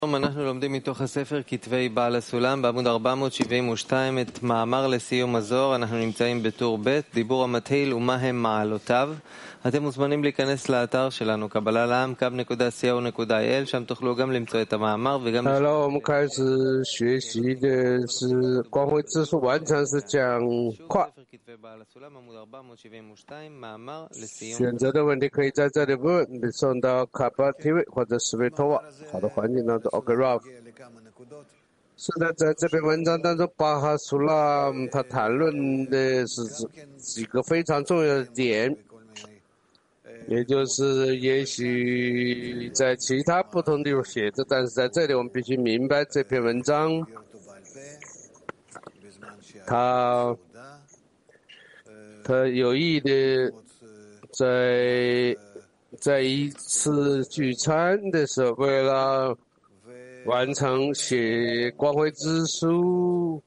אנחנו לומדים מתוך הספר כתבי בעל הסולם בעמוד 472 את מאמר לסיום הזוהר. אנחנו נמצאים בטור ב', דיבור המתחיל ומה הם מעלותיו. אתם מוזמנים להיכנס לאתר שלנו kabbalah.co.il, שם תוכלו גם למצוא את המאמר וגם... 好了，我们开始学习的是光辉之书，完全是讲话。选择的问题可以在这里问，你送到卡巴 TV 或者斯维托瓦好的环境当中 OK Ralph。是的，在这篇文章当中，巴哈苏拉他谈论的是几个非常重要的点，也就是也许在其他不同地方写着，但是在这里我们必须明白这篇文章他有意的在一次聚餐的时候，为了完成写光辉之书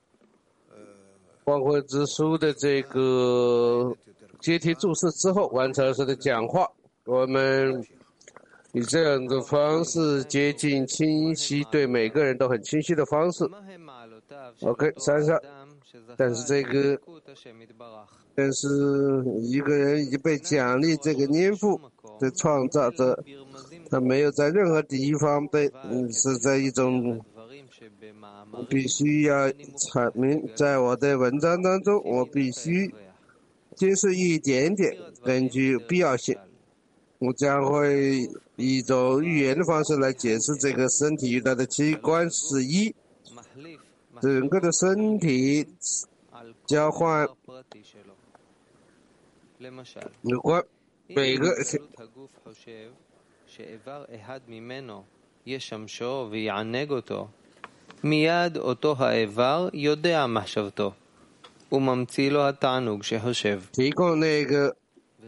的这个阶梯注释之后，完成他的讲话。我们以这样的方式接近清晰，对每个人都很清晰的方式。OK， 33。但是一个人已被奖励这个年富的创造者，他没有在任何地方是在一种必须要阐明，在我的文章当中，我必须解释一点点，根据必要性，我将会以一种语言的方式来解释这个身体遇到的器官是一，整个的身体交换有关每个 מיד אותו האיבר יודע מחשבתו וממציא לו התענוג שחושב. 提供那个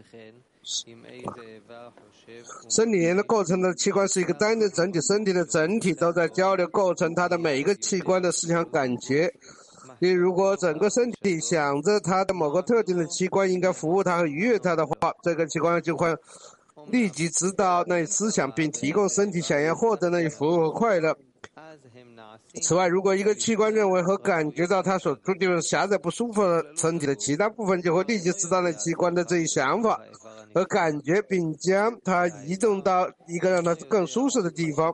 生理的构成的器官是一个单的整体，身体的整体都在交流构成它的每一个器官的思想感觉。你如果整个身体想着它的某个特定的器官应该服务它和愉悦它的话，这个器官就会立即知道那一思想，并提供身体想要获得那一服务和快乐。此外，如果一个器官认为和感觉到它所注定的狭窄不舒服的身体的其他部分，就会立即知道那器官的这一想法和感觉，并将它移动到一个让它更舒适的地方。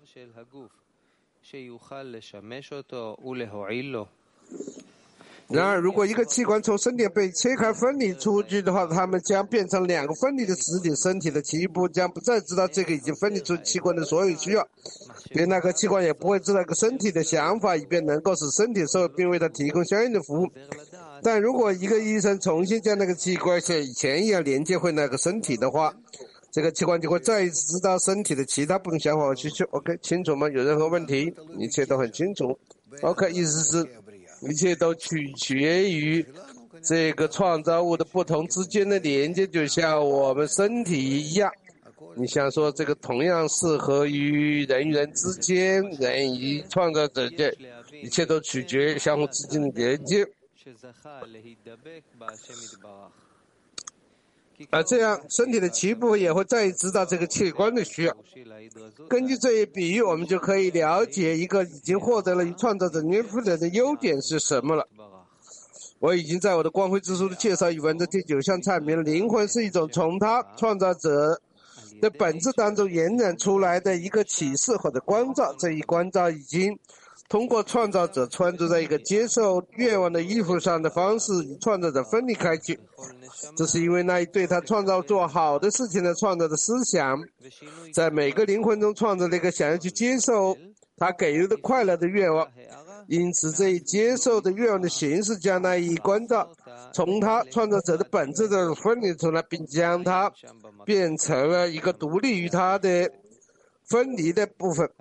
然而，如果一个器官从身体被切开分离出去的话，它们将变成两个分离的实体，身体的其一部将不再知道这个已经分离出器官的所有需要，连那个器官也不会知道一个身体的想法，以便能够使身体受并为它提供相应的服务。但如果一个医生重新将那个器官像以前一样连接回那个身体的话，这个器官就会再一次知道身体的其他部分想法和需求。OK， 清楚吗？有任何问题？一切都很清楚。OK， 意思是一切都取决于这个创造物的不同之间的连接，就像我们身体一样。你想说这个同样适合于人与人之间，人与创造者间，一切都取决于相互之间的连接。这样身体的其部分也会再知道这个器官的需要。根据这一比喻，我们就可以了解一个已经获得了与创造者联合的优点是什么了。我已经在我的光辉之书的介绍与文字第9项阐明了，灵魂是一种从他创造者的本质当中延展出来的一个启示或者光照。这一光照已经通过创造者穿着在一个接受愿望的衣服上的方式与创造者分离开去。这是因为那一对他创造做好的事情的创造的思想，在每个灵魂中创造了一个想要去接受他给予的快乐的愿望。因此，这一接受的愿望的形式将那一关照从他创造者的本质的分离出来，并将它变成了一个独立于他的分离的部分。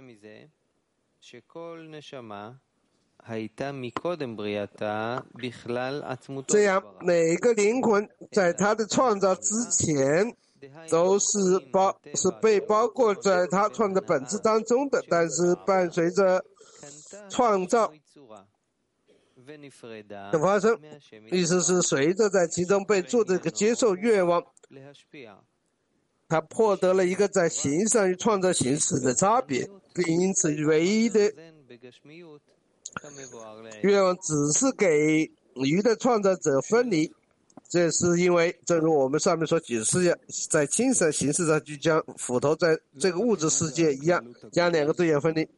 这样，每个灵魂在他的创造之前都是被包括在他创造本质当中的，但是伴随着创造的发生，意思是随着在其中被做这个接受愿望他获得了一个在形上与创造形式的差别，并因此唯一的愿望只是给鱼的创造者分离。这是因为，正如我们上面所解释的，在精神形式上就将斧头在这个物质世界一样，将两个对象分离。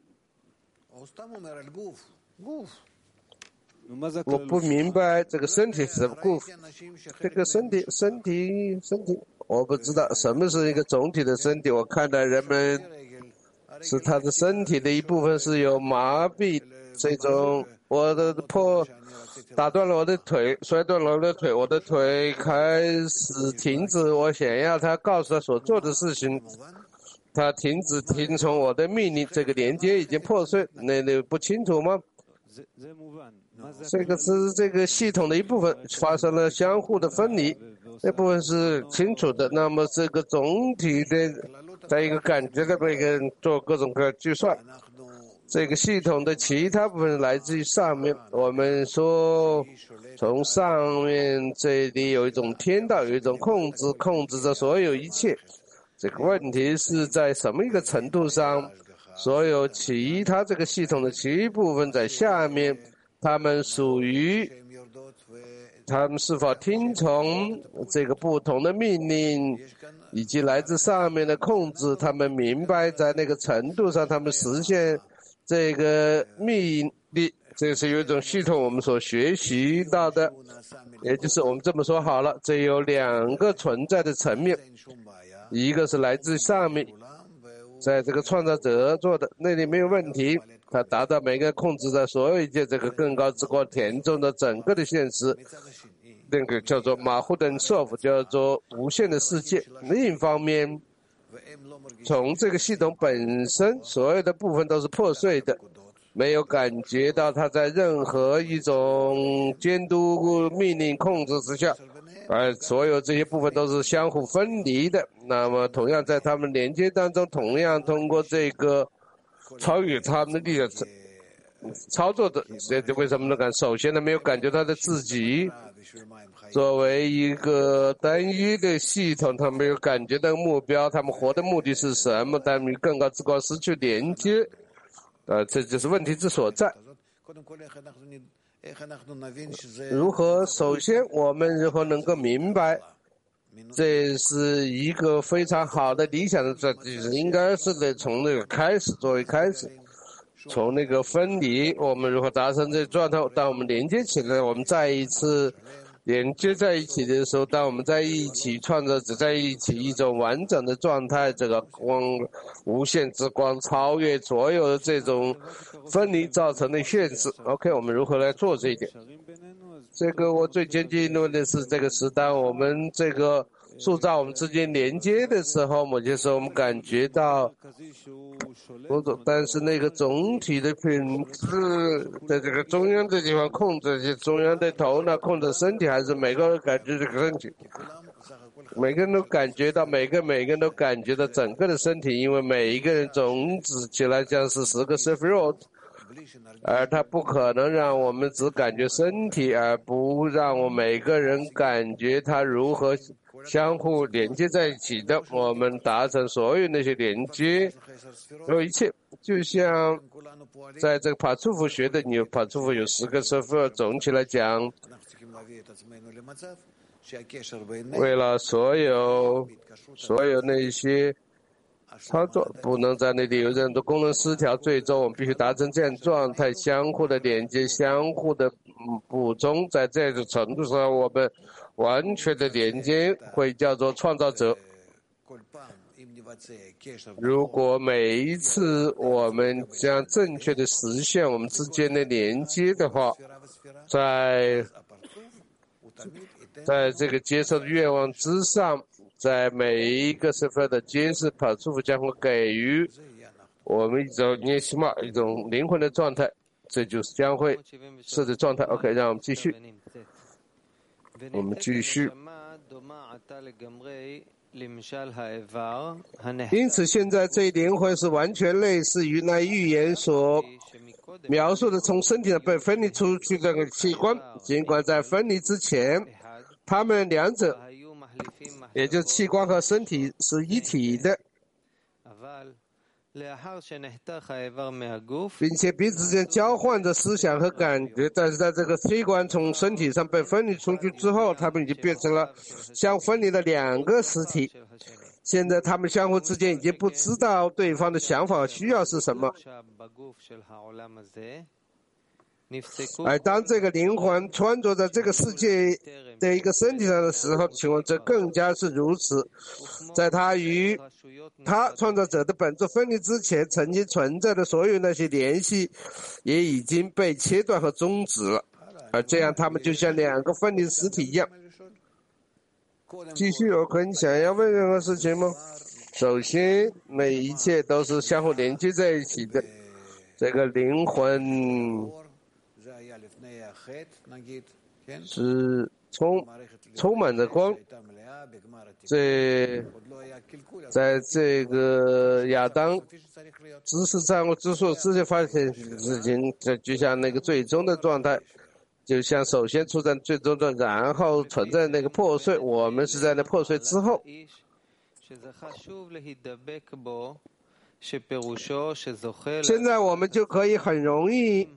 我不明白这个身体是什么故事，这个身体，我不知道什么是一个总体的身体。我看到人们是他的身体的一部分是有麻痹，这种我的打断了我的腿，摔断了我的腿，我的腿开始停止我想要他告诉他所做的事情，他停止听从我的命令，这个连接已经破碎，那不清楚吗？这个是这个系统的一部分发生了相互的分离，这部分是清楚的。那么这个总体的在一个感觉的每个人做各种各样的计算，这个系统的其他部分来自于上面。我们说从上面这里有一种天道，有一种控制着所有一切。这个问题是在什么一个程度上，所有其他这个系统的其余部分在下面，他们属于他们是否听从这个不同的命令，以及来自上面的控制，他们明白在那个程度上他们实现这个命令。这是有一种系统我们所学习到的，也就是我们这么说好了，这有两个存在的层面，一个是来自上面，在这个创造者做的那里没有问题，他达到每个控制着所有一切这个更高之光田中的整个的现实，那个叫做马虎登索夫，叫做无限的世界。另一方面，从这个系统本身，所有的部分都是破碎的，没有感觉到它在任何一种监督命令控制之下，而所有这些部分都是相互分离的。那么同样在他们连接当中，同样通过这个超越他们的力量操作的，为什么能感？首先呢，没有感觉到他自己作为一个单一的系统，他没有感觉到目标，他们活的目的是什么？他们与更高之光失去连接，这就是问题之所在。如何？首先，我们如何能够明白，这是一个非常好的理想的状态，应该是得从那个开始作为开始，从那个分离，我们如何达成这个状态？当我们连接起来，我们再一次连接在一起的时候，当我们在一起创造只在一起一种完整的状态，这个光无限之光超越所有的这种分离造成的限制。OK， 我们如何来做这一点？这个我最坚定论的是，这个是当我们这个塑造我们之间连接的时候，某些时候我们感觉到但是那个总体的品质在这个中央的地方控制，中央的头脑控制身体，还是每个人感觉这个身体，每个人都感觉到，每个人都感觉到整个的身体，因为每一个人总指起来像是10个 Sefirot， 而他不可能让我们只感觉身体，而不让我每个人感觉他如何相互连接在一起的。我们达成所有那些连接，所有一切，就像在这个帕楚夫学的，帕楚夫有10个师傅，总体来讲，为了所有那些操作不能在那里有任何功能失调，最终我们必须达成这样状态，相互的连接，相互的补充，在这种程度上，我们完全的连接会叫做创造者。如果每一次我们将正确的实现我们之间的连接的话，在这个接受的愿望之上，在每一个时分的揭示，帕楚夫将会给予我们一种涅西玛，一种灵魂的状态，这就是将会是的状态。OK， 让我们继续。因此，现在这一灵魂是完全类似于那预言所描述的从身体上被分离出去的器官，尽管在分离之前，他们两者也就是器官和身体是一体的，并且彼此间交换着思想和感觉。但是在这个器官从身体上被分离出去之后，它们已经变成了相分离的两个实体。现在他们相互之间已经不知道对方的想法和需要是什么。而当这个灵魂穿着在这个世界的一个身体上的时候，情况则更加是如此。在他与他创造者的本质分离之前，曾经存在的所有那些联系也已经被切断和终止了，而这样他们就像两个分离实体一样。继续，有可能想要问任何事情吗？首先，每一切都是相互连接在一起的。这个灵魂是充满着光，在这个亚当知识上或知识之前发现事情，这就像那个最终的状态，就像首先出现最终的，然后存在那个破碎，我们是在那破碎之后。现在我们就可以很容易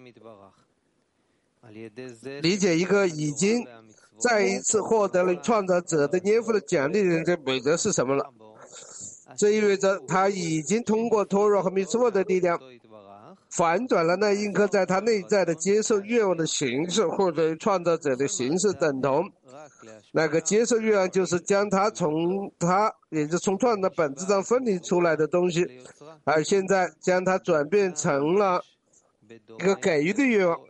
理解一个已经再一次获得了创造者的年富的奖励人的美德是什么了。这意味着他已经通过托若和密斯沃的力量反转了那应该在他内在的接受愿望的形式，或者创造者的形式等同。那个接受愿望就是将他也就是从创造本质上分离出来的东西，而现在将它转变成了一个给予的愿望。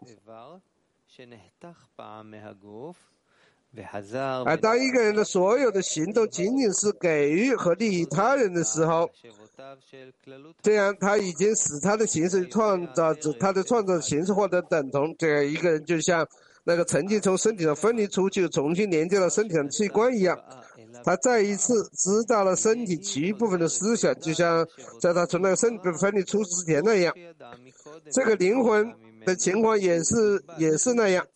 而当一个人的所有的行动仅仅是给予和利益他人的时候，这样他已经使他的形式他的创造形式获得等同。这样一个人就像那个曾经从身体上分离出去重新连接到身体上的器官一样，他再一次知道了身体其余部分的思想，就像在他从那个身体被分离出之前那样。这个灵魂的情况也是那样。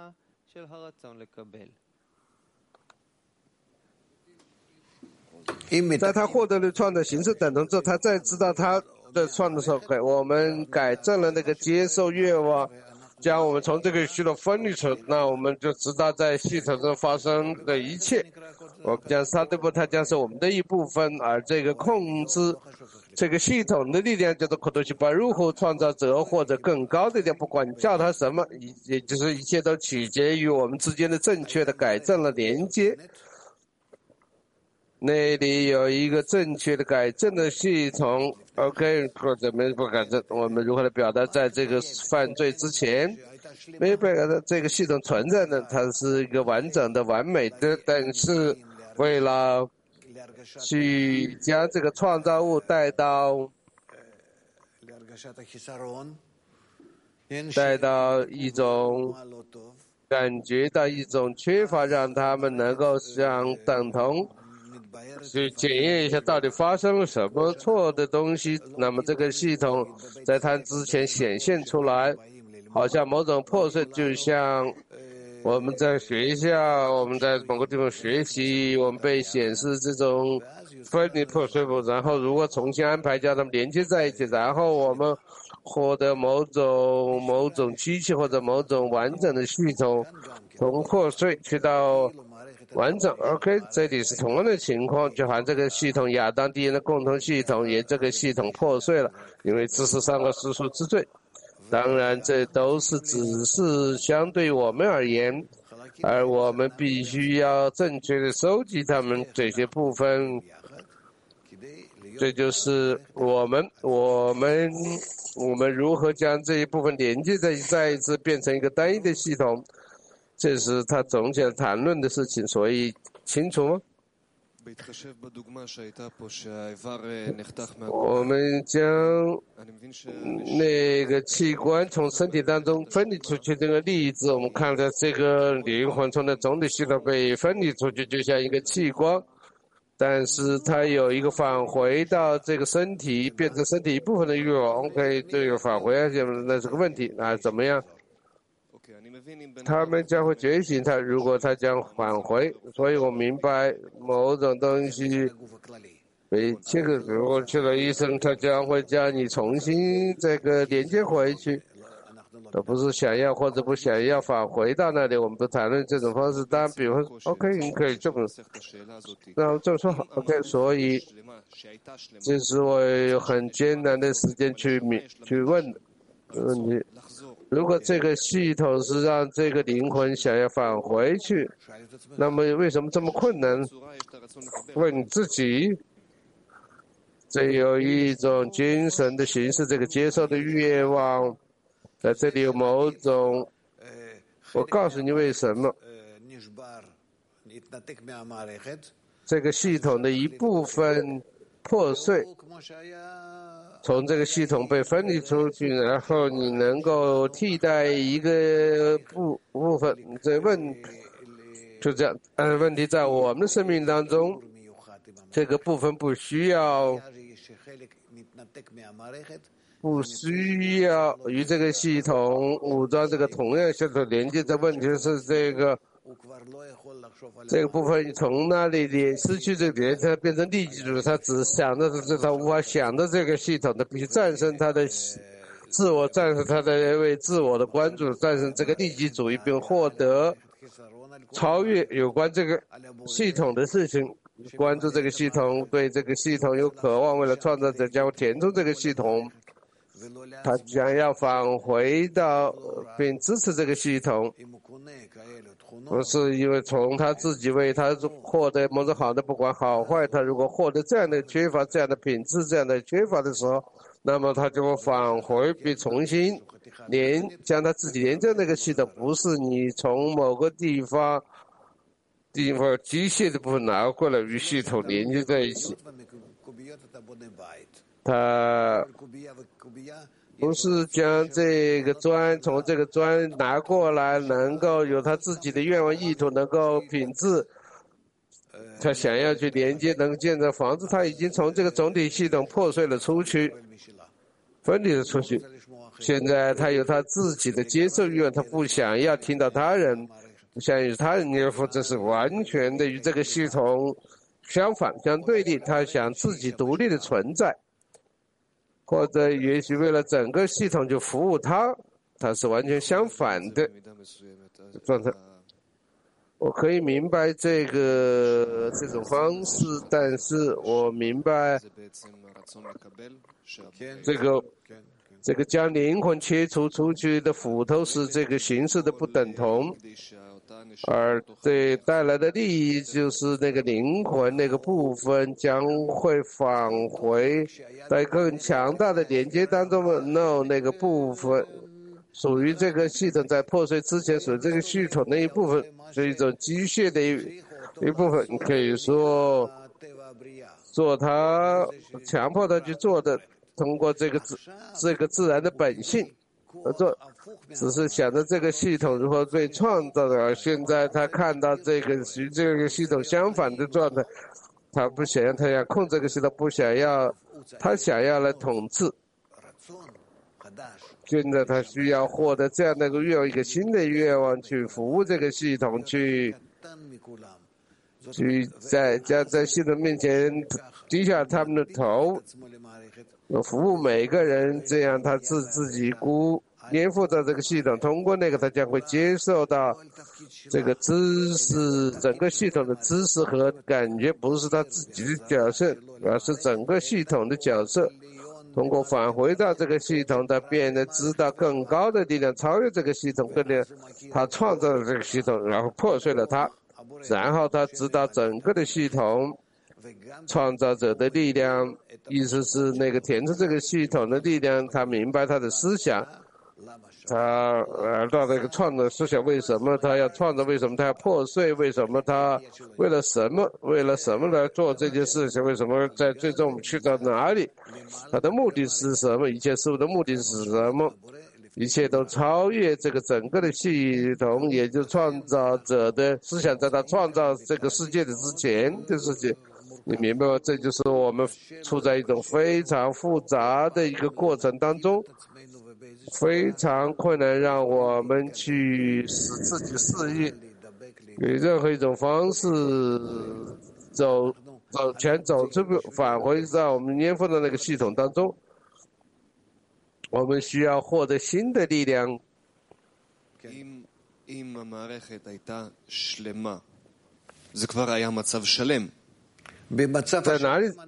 在他获得了创造形式等同之后，他再知道他的创造时候，我们改正了那个接受愿望，将我们从这个系统分离出，那我们就知道在系统中发生的一切。我们将它将是我们的一部分，而这个控制这个系统的力量叫做可多西巴入户创造者或者更高的力量，不管你叫它什么，也就是一切都取决于我们之间的正确的改正了连接。那里有一个正确的改正的系统 ，OK， 或者没不改正，我们如何来表达在这个犯罪之前没有改正这个系统存在的，它是一个完整的、完美的，但是为了去将这个创造物带到一种感觉到一种缺乏，让他们能够相等同。去检验一下到底发生了什么错的东西，那么这个系统在它之前显现出来，好像某种破碎，就像我们在学校，我们在某个地方学习，我们被显示这种分离破碎物，然后如果重新安排将它们连接在一起，然后我们获得某种机器或者某种完整的系统，从破碎去到完整。 OK， 这里是同样的情况，就好像这个系统亚当第一的共同系统，也这个系统破碎了，因为知识上的世俗之罪。当然这都是只是相对我们而言，而我们必须要正确的收集它们这些部分。这就是我们如何将这一部分连接在再一次变成一个单一的系统，这是他总结谈论的事情，所以清楚吗？我们将那个器官从身体当中分离出去这个例子，我们看到这个灵魂从那总体系统被分离出去，就像一个器官，但是它有一个返回到这个身体，变成身体一部分的欲望。OK， 这个返回那是个问题啊，怎么样？ 他们将会觉醒他，如果他将返回。所以我明白某种东西被切割过去了，医生他将会将你重新这个连接回去，而不是想要或者不想要返回到那里。我们不谈论这种方式。当然，比如说 ，OK， 你可以这么，然后这么说好 ，OK。所以，这是我有很艰难的时间去问的问题。如果这个系统是让这个灵魂想要返回去，那么为什么这么困难？问你自己。这有一种精神的形式，这个接受的愿望，在这里有某种。我告诉你为什么。这个系统的一部分破碎，从这个系统被分离出去，然后你能够替代一个部分。就这样。问题在我们的生命当中，这个部分不需要与这个系统武装这个同样系统连接的问题是这个部分从那里失去这个连接，它变成利己主义，他只想的是他无法想的这个系统，他必须战胜他的自我，战胜他的为自我的关注，战胜这个利己主义，并获得超越有关这个系统的事情。关注这个系统，对这个系统有渴望，为了创造者将会填充这个系统，他将要返回到并支持这个系统，不是因为从他自己为他获得某种好的，不管好坏，他如果获得这样的缺乏这样的品质这样的缺乏的时候，那么他就会返回并重新将他自己连接那个系统，不是你从某个地方机械的部分拿过来与系统连接在一起。他不是将这个砖从这个砖拿过来，能够有他自己的愿望意图，能够品质。他想要去连接，能建造房子，他已经从这个总体系统破碎了出去，分离了出去。现在他有他自己的接受欲望，他不想要听到他人。想与他人接触，这是完全的与这个系统相反、相对立。他想自己独立的存在，或者也许为了整个系统就服务他，他是完全相反的状态。我可以明白这种方式，但是我明白这个将灵魂切除出去的斧头是这个形式的不等同。而对带来的利益就是那个灵魂那个部分将会返回在更强大的连接当中的那个部分属于这个系统在破碎之前属于这个系统的一部分，是一种机械的一部分。你可以说做它强迫它去做的，通过这个自然的本性而做，只是想着这个系统如何被创造的。而现在他看到这个与这个系统相反的状态，他不想要，他要控制这个系统，不想要，他想要来统治。现在他需要获得这样的一个新的愿望，去服务这个系统，去在系统面前低下他们的头，服务每个人，这样他自己颠覆到这个系统，通过那个他将会接受到这个知识，整个系统的知识和感觉不是他自己的角色，而是整个系统的角色。通过返回到这个系统，他变得知道更高的力量超越这个系统，他创造了这个系统，然后破碎了它，然后他知道整个的系统创造者的力量，意思是那个填充这个系统的力量，他明白他的思想，他到那个创造思想，为什么他要创造？为什么他要破碎？为什么他为了什么来做这件事情？为什么在最终去到哪里？他的目的是什么？一切事物的目的是什么？一切都超越这个整个的系统，也就是创造者的思想，在他创造这个世界的之前的世界。你明白吗？这就是我们处在一种非常复杂的一个过程当中。 非常困难，让我们去使自己适应，以任何一种方式走这步，返回到我们粘附的那个系统当中。我们需要获得新的力量。在哪里？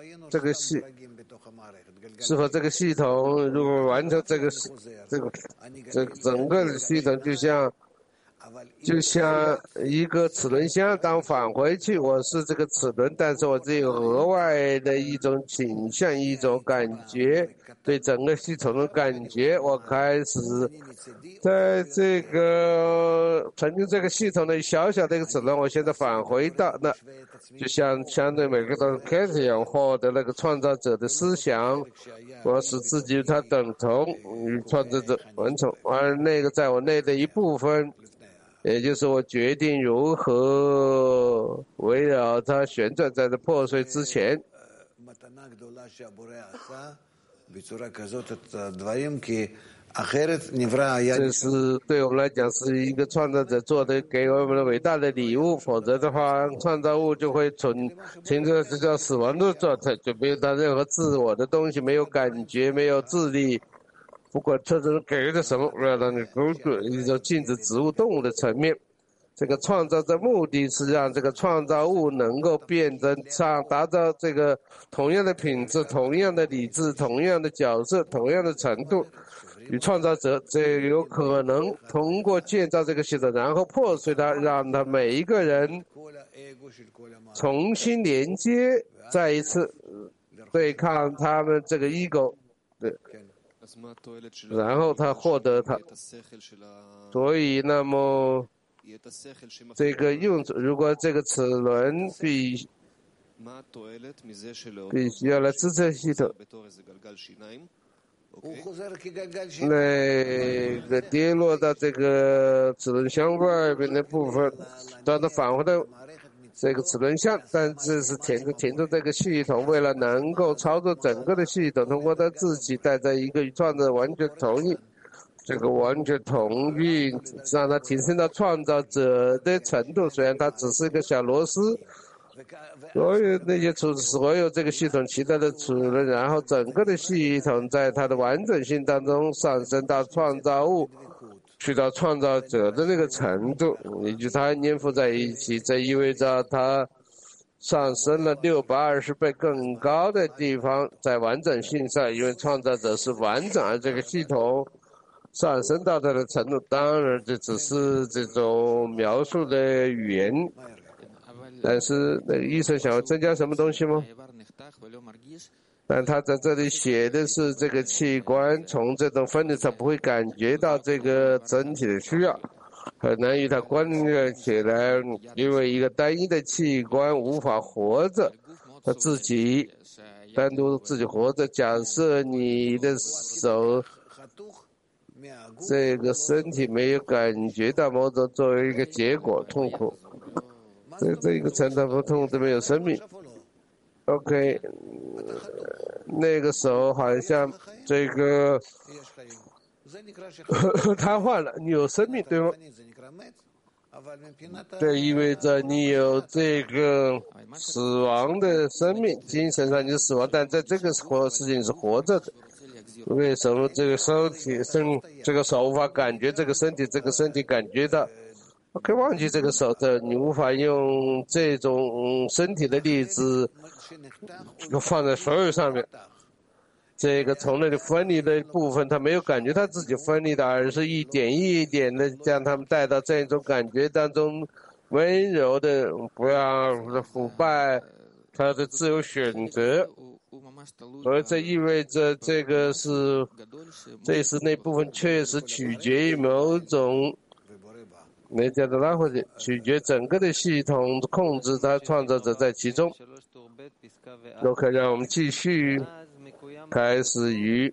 是否这个系统如果完成这个整个的系统，就像一个齿轮箱，当返回去，我是这个齿轮，但是我只有额外的一种倾向，一种感觉，对整个系统的感觉，我开始在这个曾经这个系统的小小的一个齿轮，我现在返回到那，就像相对每个都开始一样，获得那个创造者的思想，我使自己与他等同，与创造者完成，而那个在我内的一部分。也就是我决定如何围绕它旋转在这破碎之前。这是对我们来讲是一个创造者做的给我们的伟大的礼物，否则的话，创造物就会停在这叫死亡的状态，就没有它任何自我的东西，没有感觉，没有智力。不管特征给的什么，为了让你勾住一种禁止植物动物的层面，这个创造的目的是让这个创造物能够变成达到这个同样的品质、同样的理智、同样的角色、同样的程度，与创造者这有可能通过建造这个系统，然后破碎它，让它每一个人重新连接，再一次对抗他们这个 ego。对。然后他获得它，所以那么这个如果这个齿轮必须要来支撑系统，那个跌落到这个齿轮箱外边的部分，让它返回到这个齿轮箱，但这是停住这个系统，为了能够操作整个的系统，通过他自己带着一个与创造完全同意，这个完全同意让它提升到创造者的程度。虽然它只是一个小螺丝，所有这个系统其他的齿轮，然后整个的系统在它的完整性当中上升到创造物。去到创造者的那个程度，也就是它粘附在一起，这意味着它上升了620倍更高的地方，在完整性上，因为创造者是完整，而这个系统上升到它的程度，当然这只是这种描述的语言，但是那个医生想要增加什么东西吗？但他在这里写的是这个器官从这种分离上不会感觉到这个整体的需要，很难与它关联起来，因为一个单一的器官无法活着，他自己单独自己活着。假设你的手这个身体没有感觉到某种作为一个结果痛苦，这一个程度不痛都没有生命。OK， 那个手好像这个瘫痪了，你有生命对吗？这意味着你有这个死亡的生命，精神上你是死亡，但在这个事情是活着的。为什么这个这个手无法感觉这个身体，这个身体感觉到？可以忘记这个手的，你无法用这种身体的例子放在所有上面。这个从那里分离的部分，他没有感觉他自己分离的，而是一点一点的将他们带到这种感觉当中，温柔的不要腐败他的自由选择。而这意味着这是那部分确实取决于某种。没讲的拉回去，取决整个的系统控制它，创造者在其中。都可以让我们继续开始于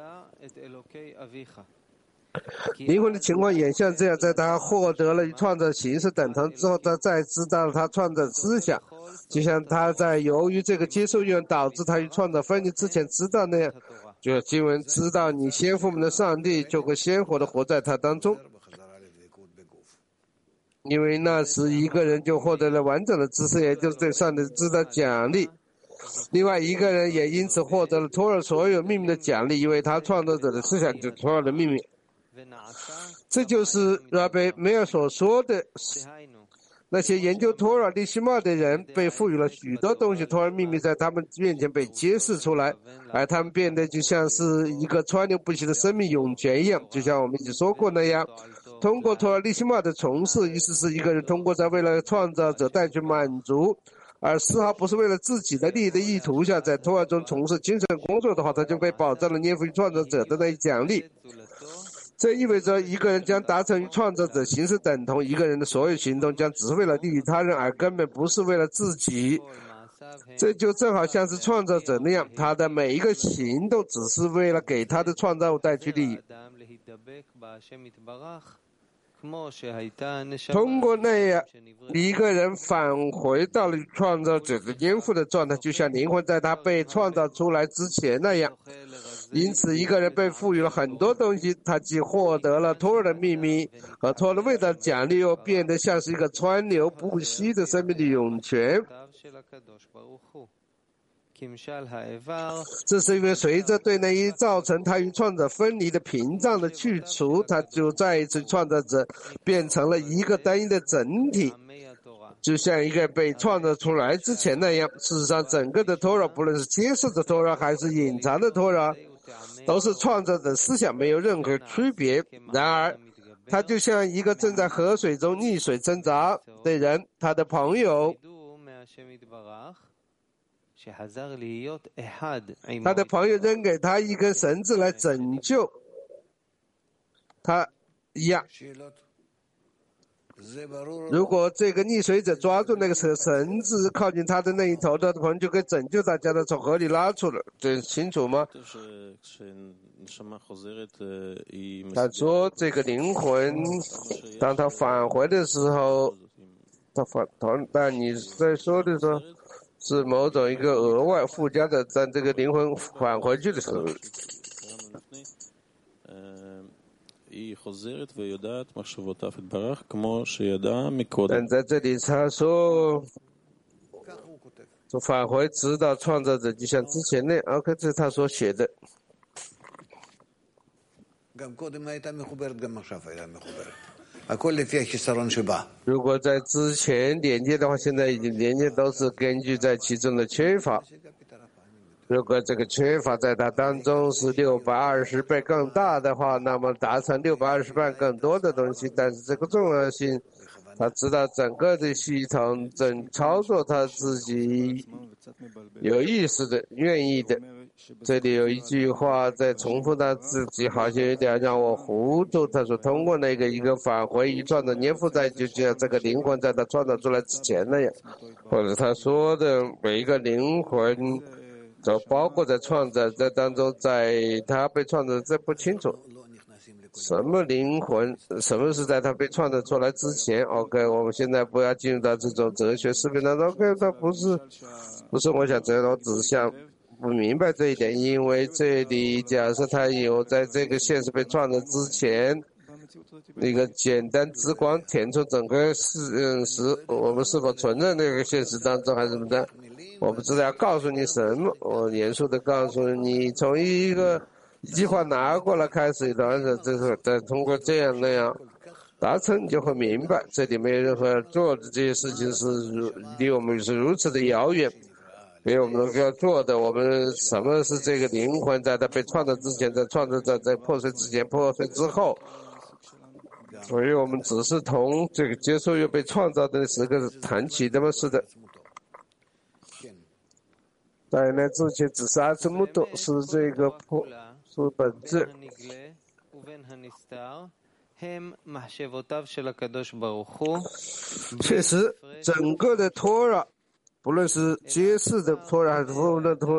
灵魂的情况也像这样，在他获得了与创造形式等同之后，他再知道了他创造思想，就像他在由于这个接受愿导致他与创造分离之前知道那样， 就是经文知道你先父们的上帝就会鲜活的活在他当中，因为那时一个人就获得了完整的知识，也就是对上帝知道奖励。另外一个人也因此获得了托尔所有秘密的奖励，因为他创造者的思想就是托尔的秘密。这就是拉贝梅尔所说的，那些研究托尔利希玛的人被赋予了许多东西，托尔秘密在他们面前被揭示出来，而他们变得就像是一个川流不息的生命涌泉一样，就像我们已经说过那样。通过托尔利希玛的从事，意思是一个人通过在为了创造者带去满足，而丝毫不是为了自己的利益的意图下，在托尔中从事精神工作的话，他就被保障了念佛于创造者的那一奖励。这意味着一个人将达成与创造者形式等同，一个人的所有行动将只是为了利益他人，而根本不是为了自己。这就正好像是创造者那样，他的每一个行动只是为了给他的创造物带去利益。通过那样，一个人返回到了创造者的颠覆的状态，就像灵魂在他被创造出来之前那样。因此一个人被赋予了很多东西，他既获得了托尔的秘密和托尔的味道奖励，又变得像是一个川流不息的生命的涌泉。这是因为随着对那一造成他与创造分离的屏障的去除，他就再一次创造者变成了一个单一的整体，就像一个被创造出来之前那样。事实上整个的托尔，不论是揭示的托尔还是隐藏的托尔，都是创造的思想，没有任何区别。然而他就像一个正在河水中溺水挣扎的人，他的朋友扔给他一根绳子来拯救他一样。如果这个溺水者抓住那个绳子靠近他的那一头，他的朋友就可以拯救他，将他从河里拉出来。这清楚吗？他说这个灵魂当他返回的时候，但你在说的时候是某种一个额外附加的，在这个灵魂返回去的时候，但在这里他说返回知道创造者就像之前那样。OK， 这是他所写的。如果在之前连接的话，现在已经连接都是根据在其中的缺乏。如果这个缺乏在它当中是620倍更大的话，那么达成620倍更多的东西。但是这个重要性，他知道整个的系统正操作他自己有意识的、愿意的。这里有一句话在重复他自己，好像有点让我糊涂。他说通过那个一个返回与创造粘附在，就像这个灵魂在他创造出来之前那样，或者他说的每一个灵魂都包括在创造这当中，在他被创造，这不清楚什么灵魂，什么是在他被创造出来之前。 OK， 我们现在不要进入到这种哲学视频当中。 OK， 它不是我想这种，只想不明白这一点。因为这里假设他有在这个现实被创造之前一个简单直观填出整个我们是否存在那个现实当中还是什么的，我不知道要告诉你什么。我严肃的告诉你，从一句话拿过来开始，然后再通过这样那样达成，你就会明白这里没有任何做的这些事情是离我们是如此的遥远。因为我们要做的，我们什么是这个灵魂在它被创造之前，在创造者在破碎之前、破碎之后，所以我们只是从这个接受又被创造的时刻谈起的嘛。是的，在那之前只是阿兹木多是这个是本质。确实整个的托拉，不论是揭示的托拉还是佛的托，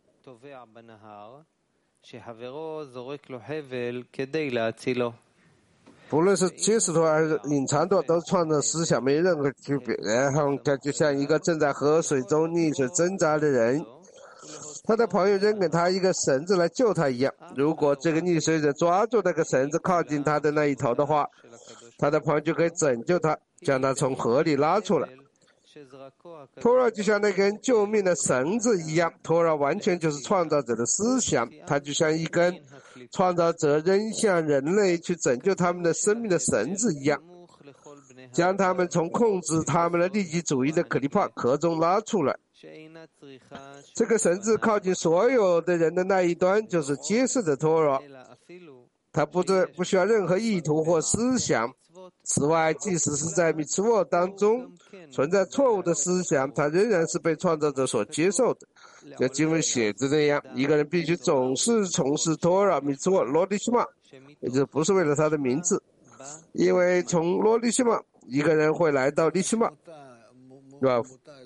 不论是揭示托还是隐藏托，都创造思想没任何区别。然后他就像一个正在河水中溺水挣扎的人， 他的朋友扔给他一个绳子来救他一样。如果这个溺水者抓住那个绳子靠近他的那一头的话，他的朋友就可以拯救他，将他从河里拉出来。托拉就像那根救命的绳子一样，托拉完全就是创造者的思想，它就像一根创造者扔向人类去拯救他们的生命的绳子一样，将他们从控制他们的利己主义的可利帕壳中拉出来。这个绳子靠近所有的人的那一端就是揭示的托拉，它不需要任何意图或思想。此外，即使是在米茨沃当中存在错误的思想，它仍然是被创造者所接受的。像经文写着那样，一个人必须总是从事托拉、米茨沃、罗利西玛，也就是不是为了他的名字，因为从罗利西玛，一个人会来到利西玛，是吧？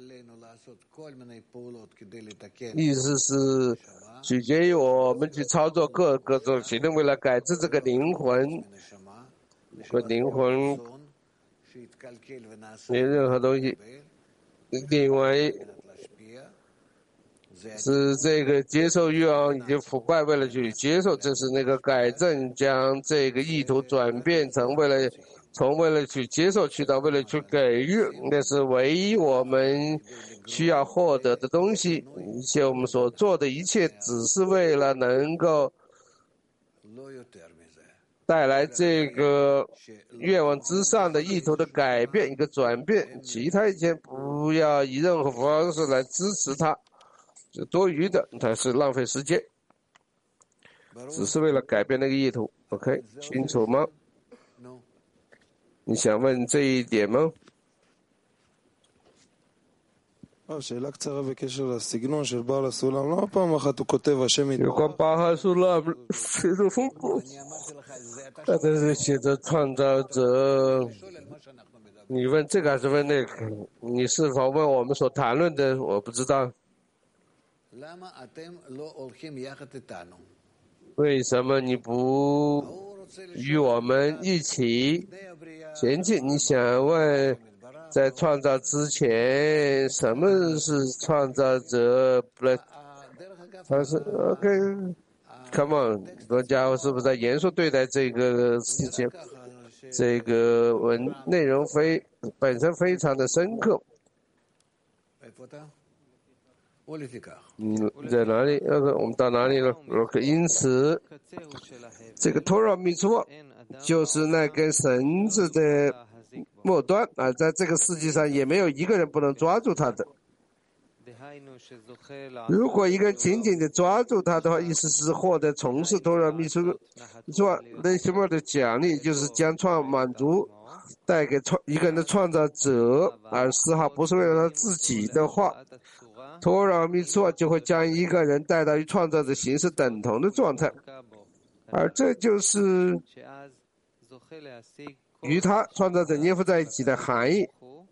意思是取决于我们去操作各种行动，为了改制这个灵魂。灵魂没任何东西。另外是这个接受欲望已经腐败，为了去接受，这是那个改正，将这个意图转变成从为了去接受去到为了去给予，那是唯一我们需要获得的东西。一切我们所做的一切，只是为了能够带来这个愿望之上的意图的改变，一个转变，其他一切不要以任何方式来支持它，是多余的，它是浪费时间，只是为了改变那个意图。OK， 清楚吗？你想问这一点吗？ שאלה קצרה בקשר לסגנון של בעל הסולם. לא פעם אחת הוא כותב השם יתברך. 有关巴哈苏拉写的丰富，他这是写着创造者。你问这个还是问那个？你是否问我们所谈论的？我不知道。为什么你不与我们一起前进？你想问？在创造之前，什么是创造者？不，他是 OK。Come on， 这家伙是不是在严肃对待这个事情？这个内容本身非常的深刻。在哪里？我们到哪里了？因此，这个 Torah Mitzvah 就是那根绳子的末端啊，在这个世界上也没有一个人不能抓住它的。如果一个人紧紧地抓住它的话，意思是获得从事托拉密苏内西莫的奖励，就是将满足带给一个人的创造者，而丝毫不是为了他自己的话，托拉密苏就会将一个人带到与创造者形式等同的状态，而这就是与他创造者粘附在一起的含义。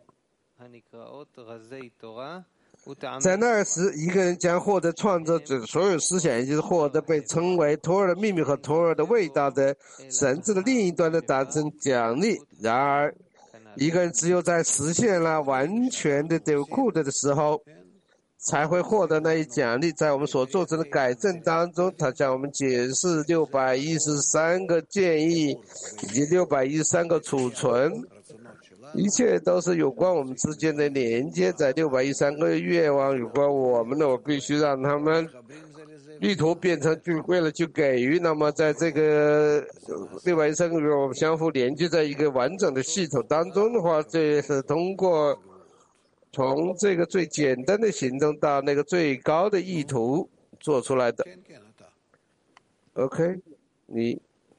在那时，一个人将获得创造者的所有思想，也就是获得被称为托尔的秘密和托尔的味道的绳子的另一端的达成奖励。然而，一个人只有在实现了完全的丢库的时候，才会获得那一奖励。在我们所做成的改正当中，他向我们解释613个建议以及613个储存，一切都是有关我们之间的连接。在613个愿望有关我们的，我必须让他们意图变成为了去给予。那么在这个613个愿望相互连接在一个完整的系统当中的话，这也是通过从这个最简单的行动到那个最高的意图做出来的。OK， 你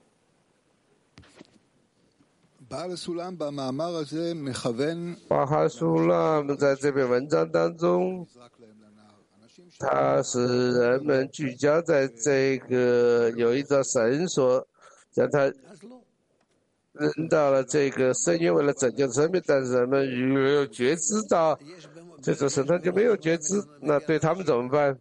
巴哈苏拉姆在这篇文章当中，他使人们聚焦在这个有一条绳索，将它扔到了这个深渊，为了拯救生命。但是人们如果有觉知到这种神，他就没有觉知，那对他们怎么办？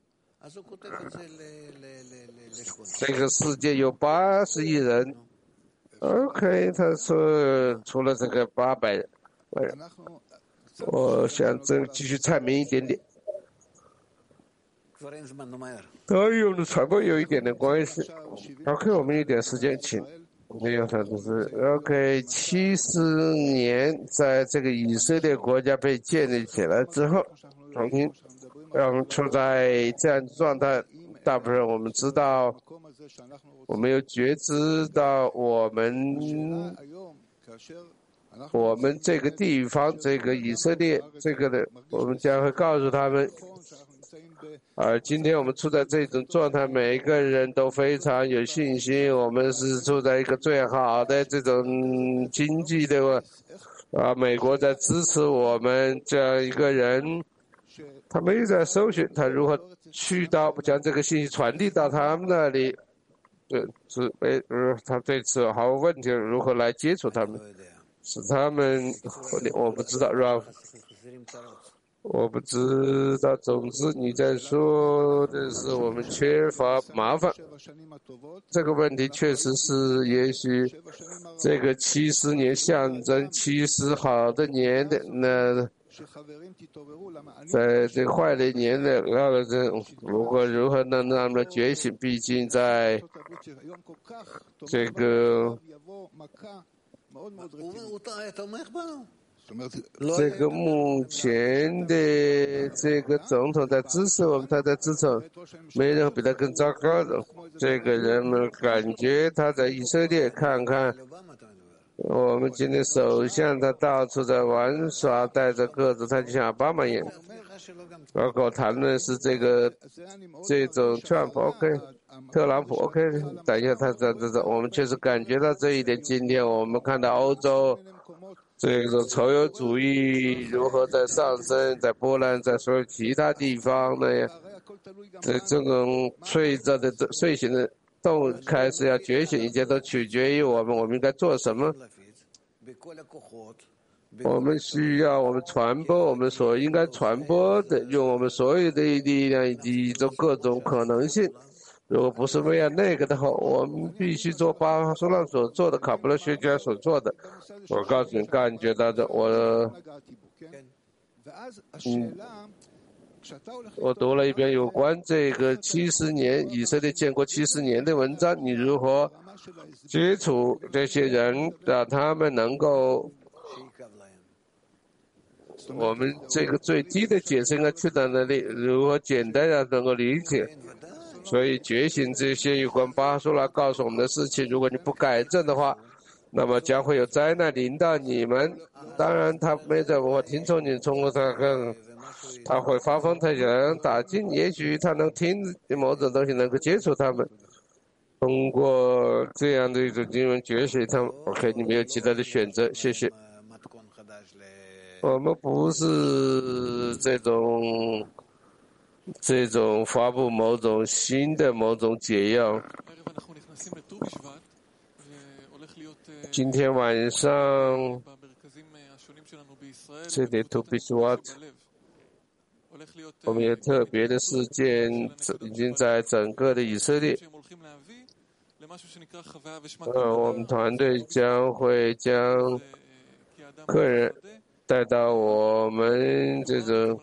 这个世界有80亿人。OK， 他说除了这个800人，我想继续阐明一点点。 都与我们的传播有一点的关系。OK， 我们一点时间，请。没有，他就是 OK。70年，在这个以色列国家被建立起来之后，重新让我们处在这样的状态。大部分我们知道，我们有觉知到我们这个地方，这个以色列，这个的，我们将会告诉他们。而今天我们处在这种状态，每一个人都非常有信心。我们是处在一个最好的这种经济的美国在支持我们这样一个人，他们也在搜寻他如何去到将这个信息传递到他们那里。他对此毫无问题，如何来接触他们，使他们，我不知道 Ralph。我不知道，总之你在说的是我们缺乏麻烦，这个问题确实是，也许这个70年象征70好的年的，那在这坏的年的那个人，如何能让他们觉醒？毕竟在这个目前的这个总统在支持我们，他在支持，没人比他更糟糕的。这个人们感觉他在以色列看看，我们今天首相他到处在玩耍，带着个子，他就像奥巴马一样。包括谈论是这种 Trump OK， 特朗普 OK， 等一下他我们确实感觉到这一点。今天我们看到欧洲。这种仇友主义如何在上升，在波兰，在所有其他地方呢？这种睡醒的动物开始要觉醒，一切都取决于我们。我们应该做什么？我们需要我们传播我们所应该传播的，用我们所有的力量以及一种各种可能性。如果不是为了那个的话，我们必须做巴哈苏浪所做的，卡布勒学家所做的。我告诉你，感觉到的，我读了一遍有关这个70年以色列建国70年的文章。你如何接触这些人，让他们能够，我们这个最低的解释应该去到哪里？如何简单让能够理解？所以觉醒这些有关巴哈苏拉告诉我们的事情，如果你不改正的话，那么将会有灾难临到你们。当然他没在我听从你，通过他会发疯，他想打击，也许他能听某种东西，能够接触他们，通过这样的一种经文觉醒他们。 OK， 你没有其他的选择，谢谢。我们不是这种发布某种新的某种解药。今天晚上这里 To Be What， 我们有特别的事件，已经在整个的以色列。我们团队将会将客人带到我们这种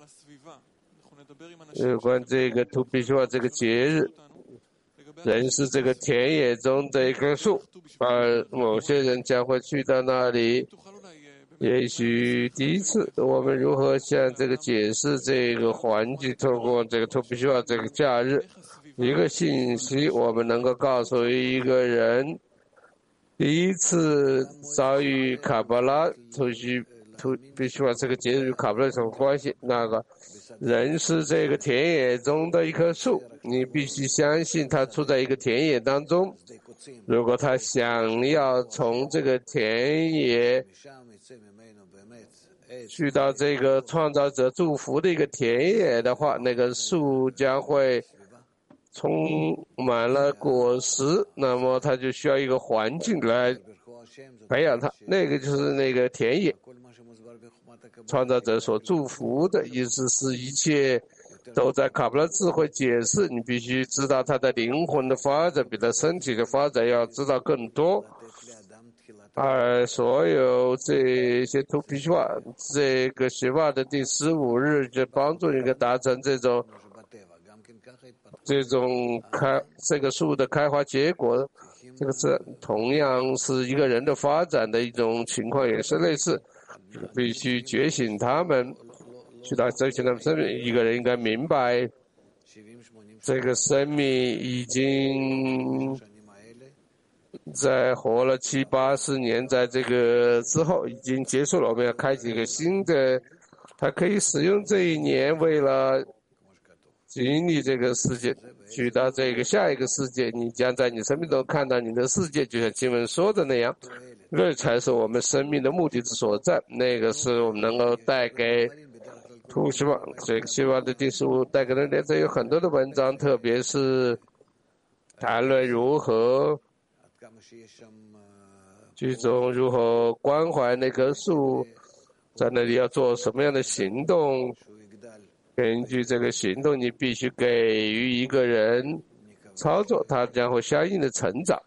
有关这个 To Be What 这个节日。人是这个田野中的一棵树，而某些人将会去到那里。也许第一次，我们如何向这个解释这个环境，透过这个 To Be What 这个假日，一个信息，我们能够告诉一个人，第一次遭遇卡巴拉 To Be What 这个节日与卡巴拉有什么关系？那个人是这个田野中的一棵树，你必须相信他处在一个田野当中。如果他想要从这个田野去到这个创造者祝福的一个田野的话，那个树将会充满了果实，那么他就需要一个环境来培养它，那个就是那个田野。创造者所祝福的意思是一切都在卡布拉智慧解释，你必须知道他的灵魂的发展比他身体的发展要知道更多。而所有这些图皮话，这个学法的第15日就帮助你达成这种这种这个树的开花结果，这个是同样是一个人的发展的一种情况，也是类似，必须觉醒他们，去到觉醒他们生命。一个人应该明白，这个生命已经在活了70-80年，在这个之后已经结束了，我们要开启一个新的，他可以使用这一年为了经历这个世界，去到这个下一个世界，你将在你生命中看到你的世界，就像经文说的那样，那才是我们生命的目的之所在。那个是我们能够带给希望，这个希望的第15带给人类，这有很多的文章，特别是谈论如何这种如何关怀那棵树，在那里要做什么样的行动。根据这个行动，你必须给予一个人操作，他将会相应的成长。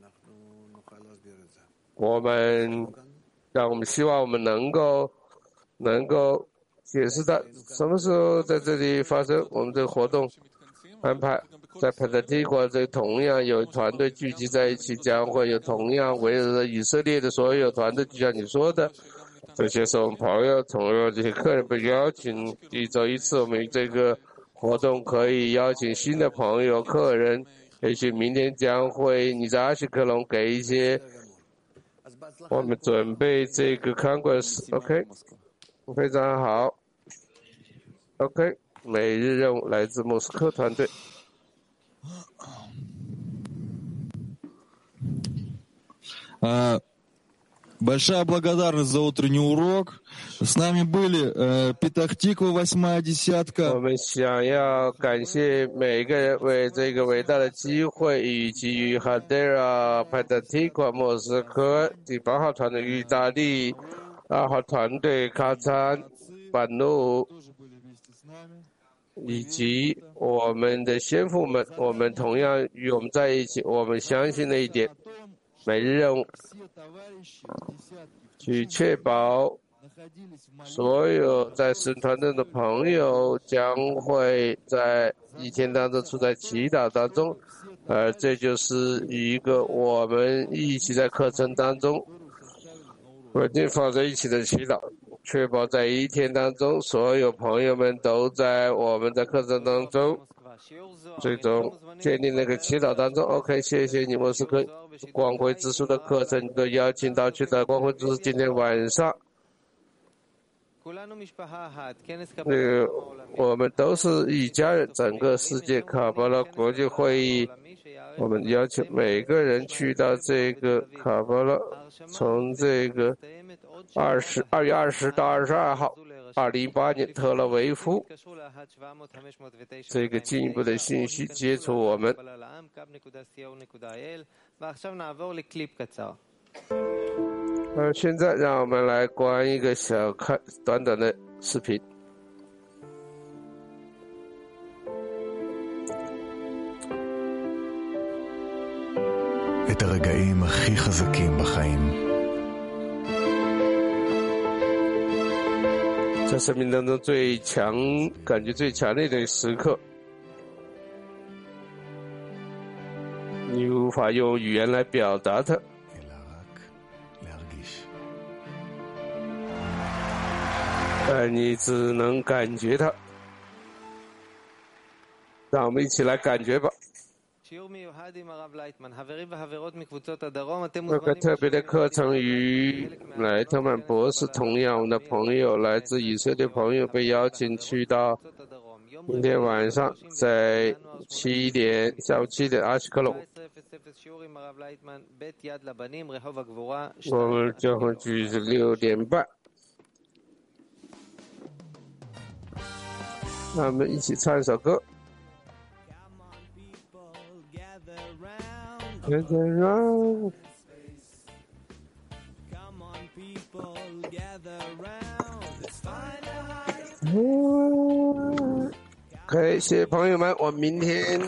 我们希望我们能够解释到什么时候在这里发生我们这个活动安排。在佩特提国，这同样有团队聚集在一起，将会有同样围绕着以色列的所有团队，就像你说的。这些是我们朋友，同样这些客人被邀请1周1次，我们这个活动可以邀请新的朋友、客人。也许明天将会你在阿西克隆给一些，我们准备这个看管室 ，OK， 非常好 ，OK， 每日任务来自莫斯科团队。 Большая благодарность за утренний урок. С нами были Петах-Тиква, 8-я десятка. 我们想要感谢每一个人为这个伟大的机会，以及与哈德尔、佩特提克、莫斯科第8号团队、意大利2号团队、卡赞、班努，以及我们的先父们，我们同样与我们在一起。我们相信的一点，每日任务去确保所有在神团队的朋友将会在一天当中处在祈祷当中，这就是一个我们一起在课程当中稳定放在一起的祈祷，确保在一天当中所有朋友们都在我们的课程当中最终建立那个祈祷当中。 OK， 谢谢你，莫斯科光辉之书的课程都邀请到去的光辉之书，今天晚上我们都是一家人，整个世界卡巴拉国际会议，我们邀请每个人去到这个卡巴拉，从这个2月20到22号2018年特拉维夫，这个进一步的信息接触我们。现在让我们来观一个短短的视频。 את הרגעים הכי חזקים בחיים. 在生命当中感觉最强烈的时刻，你无法用语言来表达它，你只能感觉它。让我们一起来感觉吧。这个特别的课程与莱特曼博士，同样我们的朋友来自以色列朋友被邀请去到明天晚上在下午7点阿什克隆，我们将会举行6点半。让我们一起唱一首歌。Gather round. Come on, people, gather round. Let's find a high. 可以，谢谢朋友们，我们明天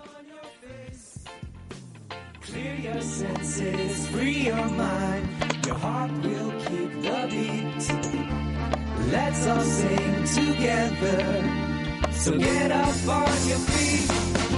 Clear your senses, free your mind. Your heart will keep the beat. Let's all sing together. So get up on your feet.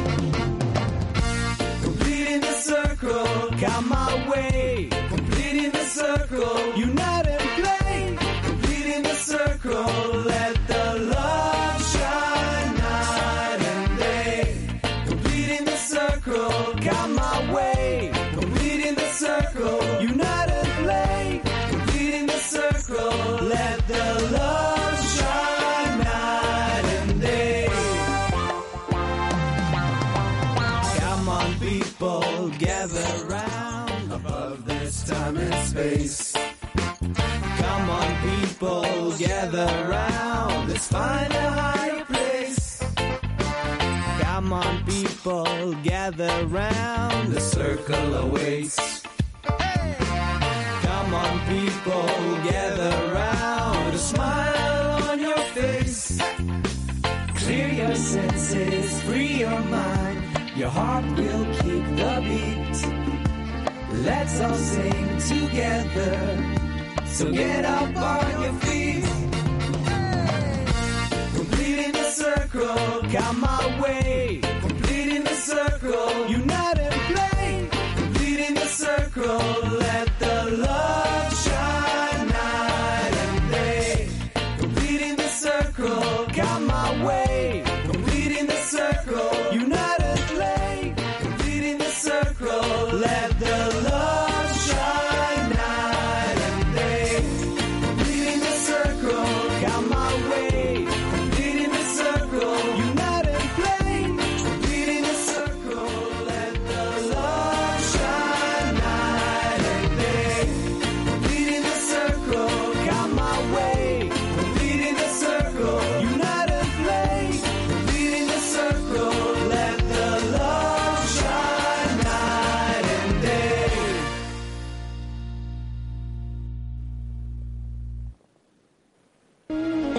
Completing the circle, count my way. Completing the circle, unite and play. Completing the circle, let the love shine night and day. Completing the circle, count my way. Completing the circle, unite and play. Completing the circle, let the love shine night and day. Come on, people, gather round above this time and space. Come on, people, gather round. Let's find a higher place. Come on, people, gather round. The circle awaits. Come on, people, gather round. A smile on your face. Clear your senses, free your mind. Your heart will keep the beat. Let's all sing together. So get up on your feet. Completing the circle, count my way. Completing the circle, unite and play. Completing the circle, let the love